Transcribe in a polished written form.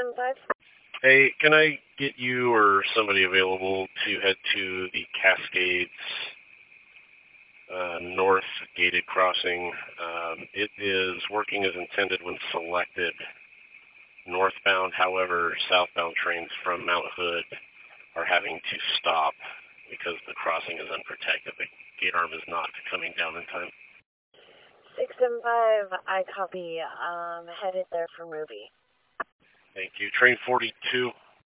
675. Hey, can I get you or somebody available to head to the Cascades north gated crossing? It is working as intended when selected northbound. However, southbound trains from Mount Hood are having to stop because the crossing is unprotected. The gate arm is not coming down in time. 675, I copy. Headed there from Ruby. Thank you. Train 42.